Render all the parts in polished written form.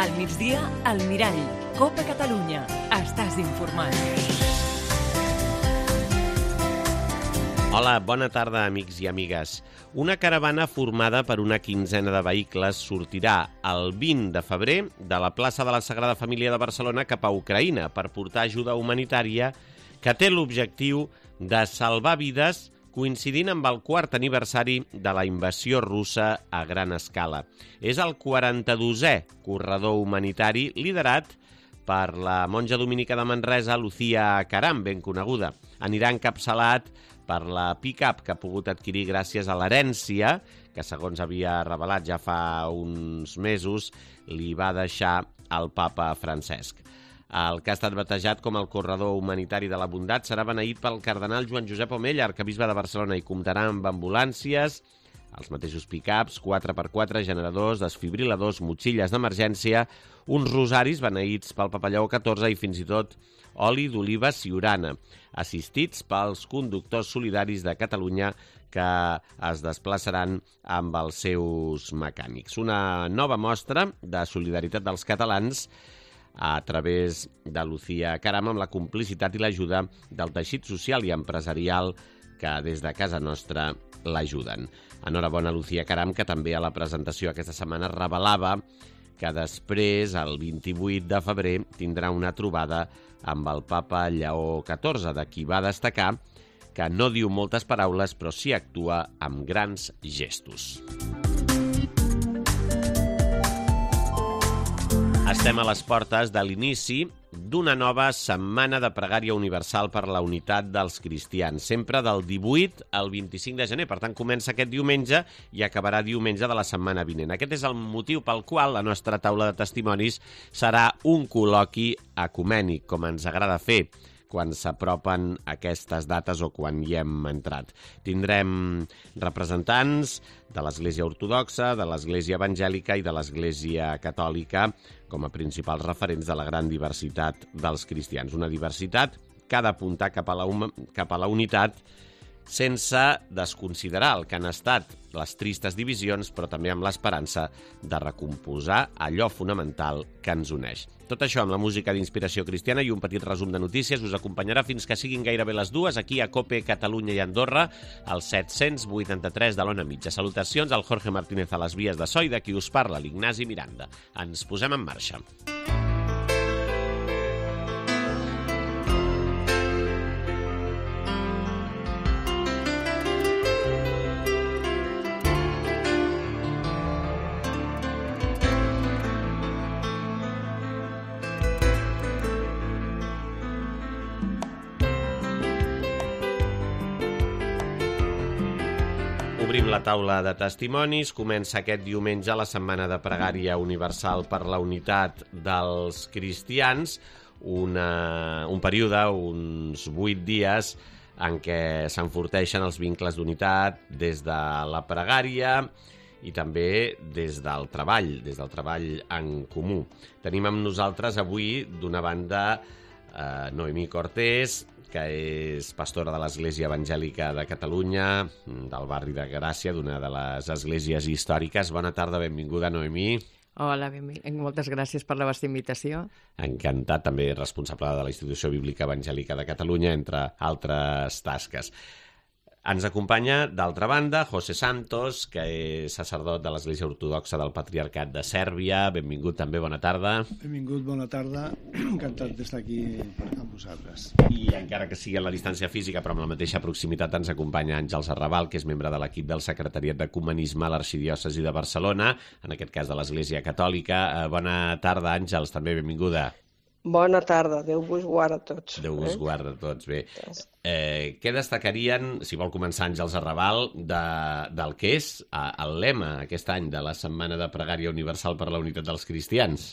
Al migdia, al Mirall. Copa Catalunya. Estàs informat. Hola, bona tarda, amics i amigues. Una caravana formada per una quinzena de vehicles sortirà el 20 de febrer de la plaça de la Sagrada Família de Barcelona cap a Ucraïna per portar ajuda humanitària que té l'objectiu de salvar vides coincidint amb el quart aniversari de la invasió russa a gran escala. És el 42è corredor humanitari liderat per la monja dominica de Manresa, Lucía Caram, ben coneguda. Anirà encapçalat per la pick-up que ha pogut adquirir gràcies a l'herència que, segons havia revelat ja fa uns mesos, li va deixar el papa Francesc. El que ha estat batejat com el corredor humanitari de la bondat serà beneït pel cardenal Joan Josep Omell, arquebisbe de Barcelona, i comptarà amb ambulàncies, els mateixos pick-ups, 4x4, generadors, desfibriladors, motxilles d'emergència, uns rosaris beneïts pel papa Lleó XIV i fins i tot oli d'oliva siurana, assistits pels conductors solidaris de Catalunya que es desplaçaran amb els seus mecànics. Una nova mostra de solidaritat dels catalans a través de Lucía Caram amb la complicitat i l'ajuda del teixit social i empresarial que des de casa nostra l'ajuden. Enhorabona, Lucía Caram, que també a la presentació aquesta setmana revelava que després, el 28 de febrer, tindrà una trobada amb el papa Lleó XIV, de qui va destacar que no diu moltes paraules, però sí actua amb grans gestos. Estem a les portes de l'inici d'una nova setmana de pregària universal per la unitat dels cristians, sempre del 18 al 25 de gener. Per tant, comença aquest diumenge i acabarà diumenge de la setmana vinent. Aquest és el motiu pel qual la nostra taula de testimonis serà un col·loqui ecumènic, com ens agrada fer quan s'apropen aquestes dates o quan hi hem entrat. Tindrem representants de l'Església Ortodoxa, de l'Església Evangèlica i de l'Església Catòlica com a principals referents de la gran diversitat dels cristians. Una diversitat que ha d'apuntar cap a la unitat sense desconsiderar el que han estat les tristes divisions, però també amb l'esperança de recomposar allò fonamental que ens uneix. Tot això amb la música d'inspiració cristiana i un petit resum de notícies us acompanyarà fins que siguin gairebé les 2 aquí a COPE Catalunya i Andorra, al 783 de l'Ona Mitja. Salutacions al Jorge Martínez a les vies de so i de qui us parla, l'Ignasi Miranda. Ens posem en marxa. Obrim la taula de testimonis. Comença aquest diumenge la setmana de pregària universal per la unitat dels cristians, un període, uns 8 dies, en què s'enforteixen els vincles d'unitat des de la pregària i també des del treball en comú. Tenim amb nosaltres avui, d'una banda, Noemí Cortés, que és pastora de l'Església Evangèlica de Catalunya, del barri de Gràcia, d'una de les esglésies històriques. Bona tarda, benvinguda, Noemí. Hola, moltes gràcies per la vostra invitació. Encantat, també responsable de la Institució Bíblica Evangèlica de Catalunya, entre altres tasques. Ens acompanya, d'altra banda, José Santos, que és sacerdot de l'Església Ortodoxa del Patriarcat de Sèrbia. Benvingut també, bona tarda. Benvingut, bona tarda. Encantat d'estar aquí amb vosaltres. I encara que sigui a la distància física, però amb la mateixa proximitat, ens acompanya Àngels Arrabal, que és membre de l'equip del Secretariat d'Ecumenisme a l'Arxidiòcesi de Barcelona, en aquest cas de l'Església Catòlica. Bona tarda, Àngels, també benvinguda. Bona tarda, Déu vos guarda a tots. Déu vos guarda a tots, bé. Què destacarien, si vol començar Àngels Arrabal, del que és el lema aquest any de la Setmana de Pregària Universal per la Unitat dels Cristians?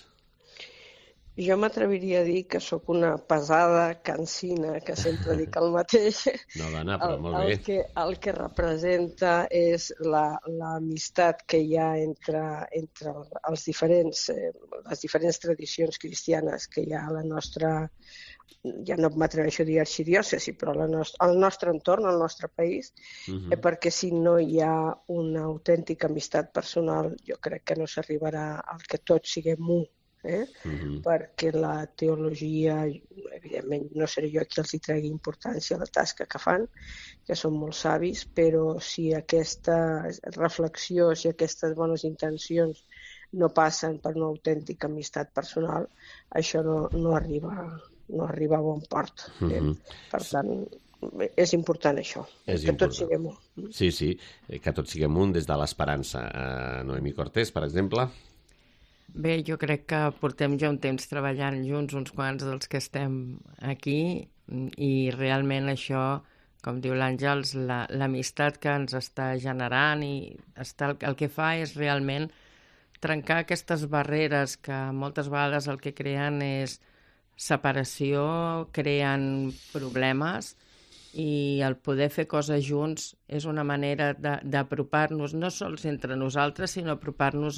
Jo m'atreviria a dir que sóc una pesada cansina, que sempre dic el mateix. No, dona, però molt bé. El que representa és l'amistat que hi ha entre les diferents tradicions cristianes que hi ha a la nostra, ja no m'atreveixo a dir arxidiòcesi, però al nostre entorn, al nostre país, perquè si no hi ha una autèntica amistat personal, jo crec que no s'arribarà al que tots siguem un. perquè la teologia, evidentment, no seré jo qui els hi tregui importància a la tasca que fan, que són molt savis, però si aquesta reflexió, si aquestes bones intencions no passen per una autèntica amistat personal, això no arriba a bon port. Per tant, és important això, tots siguem un. Sí, que tots siguem un des de l'esperança. Noemí Cortés, per exemple? Bé, jo crec que portem ja un temps treballant junts, uns quants dels que estem aquí, i realment això, com diu l'Àngels, l'amistat que ens està generant i el que fa és realment trencar aquestes barreres que moltes vegades el que creen és separació, creen problemes, i el poder fer coses junts és una manera d'apropar-nos no sols entre nosaltres, sinó apropar-nos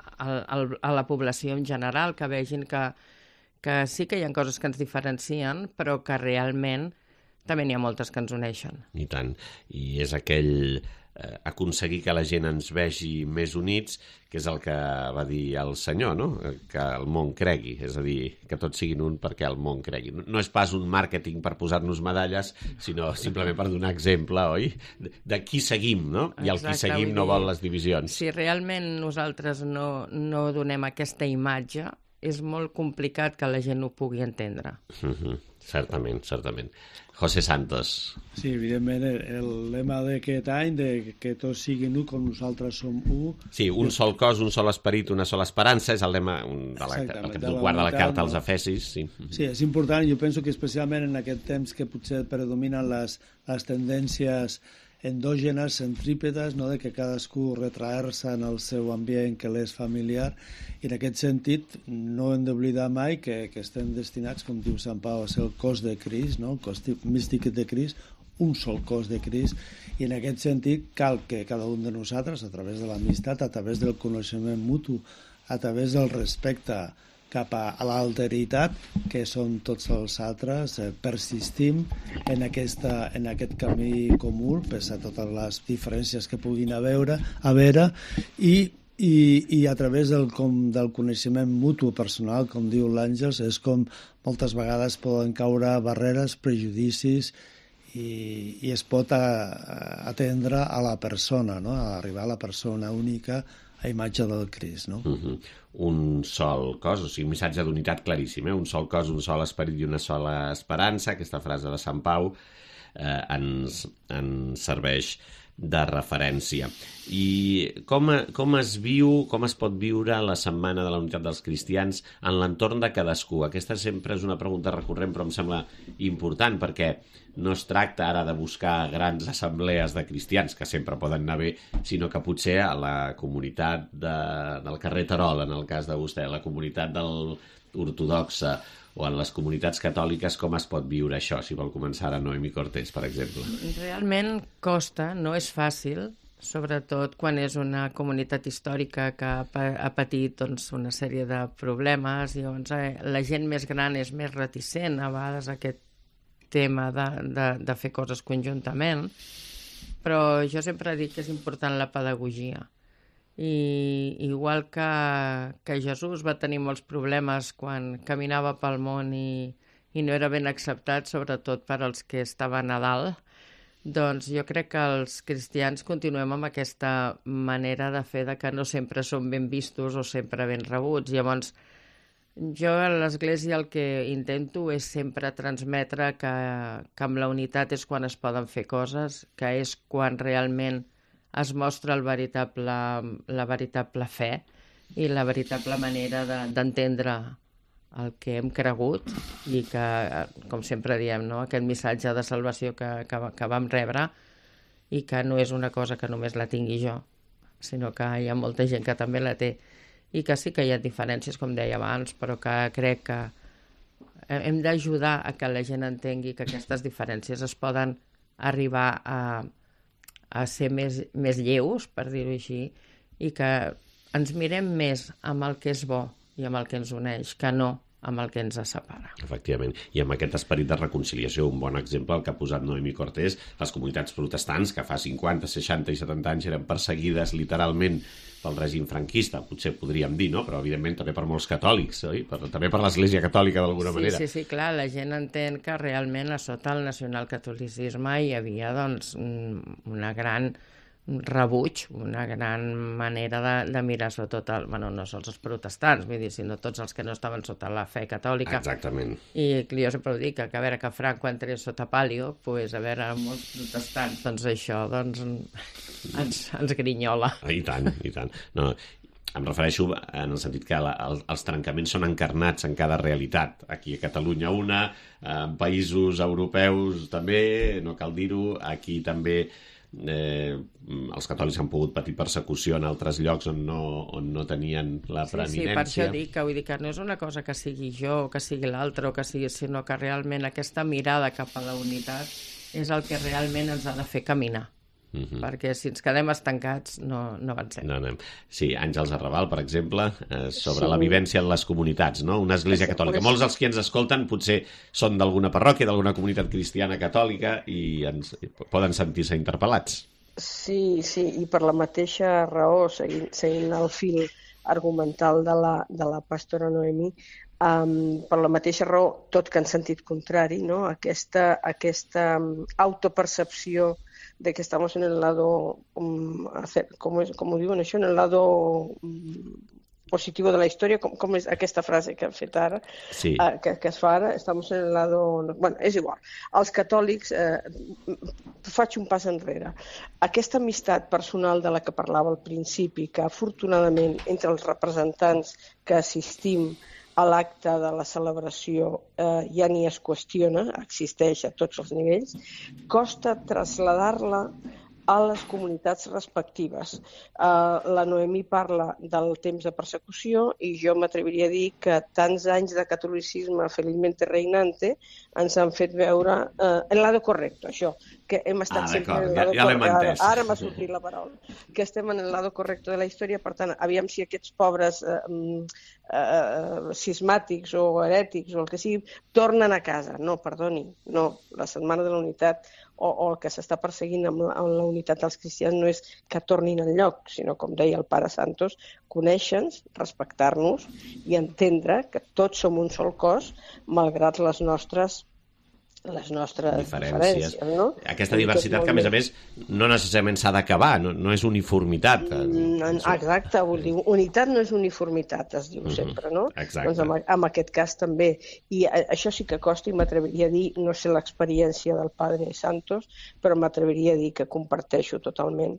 a la població en general, que vegin que sí que hi ha coses que ens diferencien, però que realment també n'hi ha moltes que ens uneixen. I tant. I és aquell aconseguir que la gent ens vegi més units, que és el que va dir el Senyor, no? Que el món cregui, és a dir, que tots siguin un perquè el món cregui. No és pas un màrqueting per posar-nos medalles, sinó simplement per donar exemple, oi? De qui seguim, no? I el qui seguim no vol les divisions. Si realment nosaltres no donem aquesta imatge, és molt complicat que la gent ho pugui entendre. Certament, certament. José Santos. Sí, evidentment, el lema d'aquest any, de que tots siguin un com nosaltres som un. Sí, un sol cos, un sol esperit, una sola esperança, és el lema del capítol 4 de la carta als Efesis. Sí, és important. Jo penso que especialment en aquest temps que potser predominen les tendències endògenes, centrípedes, no? De que cadascú retraer-se en el seu ambient que l'és familiar, i en aquest sentit no hem d'oblidar mai que estem destinats, com diu Sant Pau, a ser el cos de Crist, no? El cos místic de Crist, un sol cos de Crist, i en aquest sentit cal que cada un de nosaltres, a través de l'amistat, a través del coneixement mutu, a través del respecte cap a l'alteritat, que són tots els altres, persistim en aquest camí comú, pese a totes les diferències que puguin haver, i a través del coneixement mutu personal, com diu l'Àngels, és com moltes vegades poden caure barreres, prejudicis, i es pot atendre a la persona, no? A arribar a la persona única, a imatge del Crist, no? Un sol cos, o sigui, un missatge d'unitat claríssim, un sol cos, un sol esperit i una sola esperança. Aquesta frase de Sant Pau ens serveix de referència. I com es pot viure la Setmana de la Unitat dels Cristians en l'entorn de cadascú? Aquesta sempre és una pregunta recurrent, però em sembla important, perquè no es tracta ara de buscar grans assemblees de cristians, que sempre poden anar bé, sinó que potser a la comunitat del carrer Terol, en el cas de vostè, la comunitat ortodoxa, o en les comunitats catòliques, com es pot viure això, si vol començar ara Noemí Cortés, per exemple? Realment costa, no és fàcil, sobretot quan és una comunitat històrica que ha patit doncs, una sèrie de problemes, i llavors la gent més gran és més reticent a vegades a aquest tema de fer coses conjuntament, però jo sempre dic que és important la pedagogia. I igual que Jesús va tenir molts problemes quan caminava pel món i no era ben acceptat, sobretot per als que estaven a dalt, doncs jo crec que els cristians continuem amb aquesta manera de fer de que no sempre som ben vistos o sempre ben rebuts. Llavors, jo a l'Església el que intento és sempre transmetre que amb la unitat és quan es poden fer coses, que és quan realment es mostra la veritable fe i la veritable manera d'entendre el que hem cregut, i que, com sempre diem, no? Aquest missatge de salvació que vam rebre, i que no és una cosa que només la tingui jo, sinó que hi ha molta gent que també la té, i que sí que hi ha diferències, com deia abans, però que crec que hem d'ajudar a que la gent entengui que aquestes diferències es poden arribar a ser més lleus, per dir-ho així, i que ens mirem més amb el que és bo i amb el que ens uneix, que no amb el que ens separa. Efectivament. I amb aquest esperit de reconciliació, un bon exemple, el que ha posat Noemí Cortés, les comunitats protestants, que fa 50, 60 i 70 anys eren perseguides literalment pel règim franquista, potser podríem dir, no? Però evidentment també per molts catòlics, oi? També per l'Església Catòlica d'alguna manera. Sí, clar, la gent entén que realment a sota el nacionalcatolicisme hi havia doncs una gran rebuig, una gran manera de mirar sobretot, no sols els protestants, vull dir, sinó tots els que no estaven sota la fe catòlica. Exactament. I jo sempre ho dic, que a veure que Franco entrés sota Palio, doncs a veure, molts protestants, doncs això ens grinyola. I tant. No, em refereixo en el sentit que els trencaments són encarnats en cada realitat. Aquí a Catalunya en països europeus també, no cal dir-ho, aquí també els catòlics han pogut patir persecució en altres llocs on no tenien la preeminència. Sí, per això dic que no és una cosa que sigui jo o que sigui l'altre, sinó que realment aquesta mirada cap a la unitat és el que realment ens ha de fer caminar. Perquè si ens quedem estancats no avancem. Sí, Àngels Arrabal, per exemple, sobre la vivència en les comunitats, no? Una església catòlica. Molts dels que ens escolten potser són d'alguna parròquia, d'alguna comunitat cristiana catòlica i poden sentir-se interpel·lats. Sí, i per la mateixa raó, seguint el fil argumental de la pastora Noemí, per la mateixa raó, tot que en sentit contrari, no? Aquesta autopercepció de que estamos en el lado, como diuen això, en el lado positivo de la història, com és aquesta frase que han fet ara, sí. que es fa ara, estamos en el lado... Bueno, és igual. Els catòlics, faig un pas enrere. Aquesta amistat personal de la que parlava al principi, que afortunadament entre els representants que assistim a l'acte de la celebració ja ni es qüestiona, existeix a tots els nivells, costa traslladar-la a les comunitats respectives. La Noemí parla del temps de persecució i jo m'atreviria a dir que tants anys de catolicisme felizmente reinante ens han fet veure el lado correcte, això, que hem estat sempre en el lado correcte. Ara m'ha sortit la paraula. Que estem en el lado correcte de la història, per tant, aviam si aquests pobres cismàtics o herètics o el que sigui, tornen a casa. No, perdoni, no. La Setmana de la Unitat o el que s'està perseguint amb la unitat dels cristians no és que tornin al lloc, sinó, com deia el pare Santos, conèixer-nos, respectar-nos i entendre que tots som un sol cos, malgrat les nostres diferències, no? Aquesta diversitat que, a més, no necessàriament s'ha d'acabar, no és uniformitat. Exacte, vull dir, unitat no és uniformitat, es diu sempre, no? Exacte. Doncs en aquest cas també. I això sí que costa, i m'atreviria a dir, no sé l'experiència del Padre Santos, però m'atreviria a dir que comparteixo totalment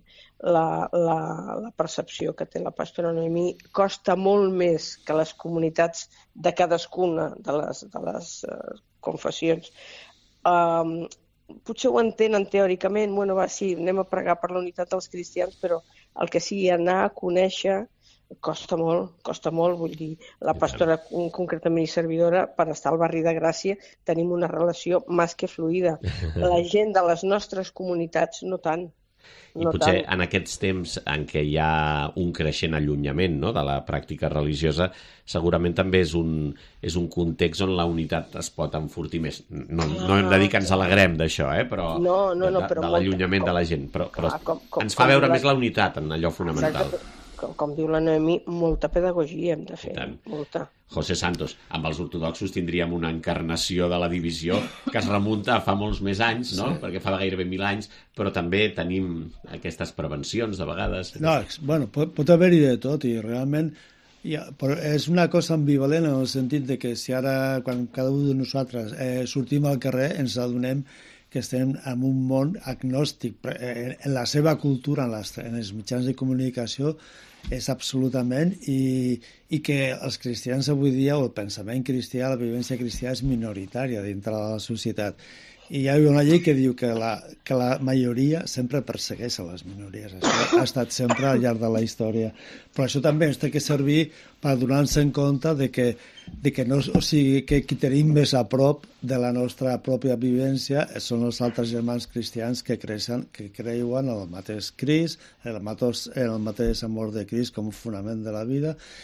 la percepció que té la pastora Noemí. Costa molt més que les comunitats de cadascuna de les confessions potser ho entenen teòricament, bueno, sí, anem a pregar per la unitat dels cristians, però el que sigui anar a conèixer costa molt, vull dir, la pastora concretament i servidora, per estar al barri de Gràcia tenim una relació més que fluida. La gent de les nostres comunitats no tant. I potser en aquests temps en què hi ha un creixent allunyament, no?, de la pràctica religiosa, segurament també és un context on la unitat es pot enfortir més. No hem de dir que ens alegrem d'això, però de l'allunyament de la gent. Però ens fa veure més la unitat en allò fonamental. Exacte. Com diu la Noemí, molta pedagogia hem de fer, molta. José Santos, amb els ortodoxos tindríem una encarnació de la divisió que es remunta a fa molts més anys, no? Sí. Perquè fa gairebé 1000 anys, però també tenim aquestes prevencions, de vegades. No, bueno, pot haver-hi de tot, i realment però és una cosa ambivalent en el sentit de que si ara, quan cada un de nosaltres sortim al carrer, ens adonem que estem en un món agnòstic. En la seva cultura, en els mitjans de comunicació, és absolutament, i que els cristians avui dia, o el pensament cristià, la vivència cristiana és minoritària dintre de la societat. I hi ha una llei que diu que la majoria sempre persegueix a les minories. Això ha estat sempre al llarg de la història. Però això també ens té que servir per donar-nos en compte de que qui tenim més a prop de la nostra pròpia vivència són els altres germans cristians que creuen en el mateix Crist, en el mateix amor de Crist com a fonament de la vida.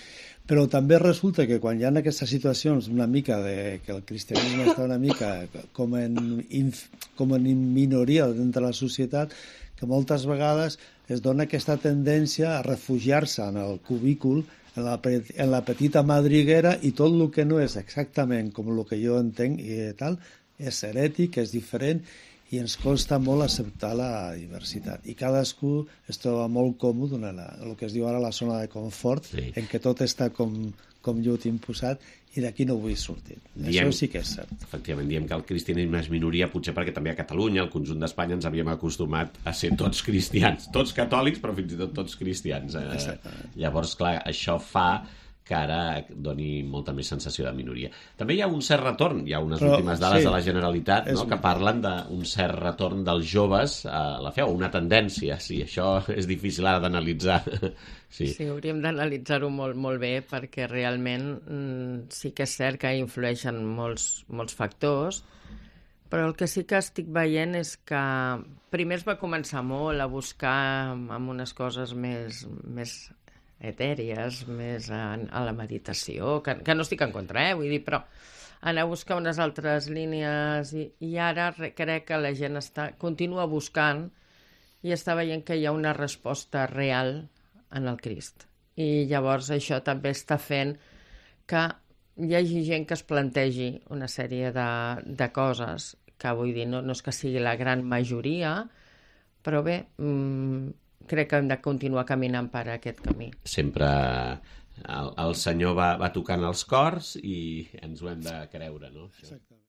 Però també resulta que quan hi ha aquestes situacions una mica que el cristianisme està una mica com en minoria dintre de la societat, que moltes vegades es dona aquesta tendència a refugiar-se en el cubícul, en la petita madriguera, i tot el que no és exactament com el que jo entenc i tal, és herètic, és diferent, i ens costa molt acceptar la diversitat. I cadascú es troba molt còmode en el que es diu ara la zona de confort, sí, en què tot està com llut imposat, i d'aquí no vull sortir. Això sí que és cert. Efectivament, diem que el cristianisme és minoria, potser perquè també a Catalunya, al conjunt d'Espanya, ens havíem acostumat a ser tots cristians, tots catòlics, però fins i tot tots cristians. Llavors, clar, això fa que ara doni molta més sensació de minoria. També hi ha un cert retorn, hi ha unes últimes dades de la Generalitat, no?, que parlen d'un cert retorn dels joves a la fe, o una tendència. Sí, això és difícil ara d'analitzar. Sí, hauríem d'analitzar-ho molt, molt bé, perquè realment sí que és cert que influeixen molts factors, però el que sí que estic veient és que primer es va començar molt a buscar amb unes coses més etèries, més a la meditació, que no estic en contra, vull dir, però anar a buscar unes altres línies, i ara crec que la gent continua buscant i està veient que hi ha una resposta real en el Crist. I llavors això també està fent que hi hagi gent que es plantegi una sèrie de coses, que vull dir, no és que sigui la gran majoria, però bé, crec que hem de continuar caminant per aquest camí. Sempre el Senyor va tocant els cors i ens ho hem de creure, no? Exacte.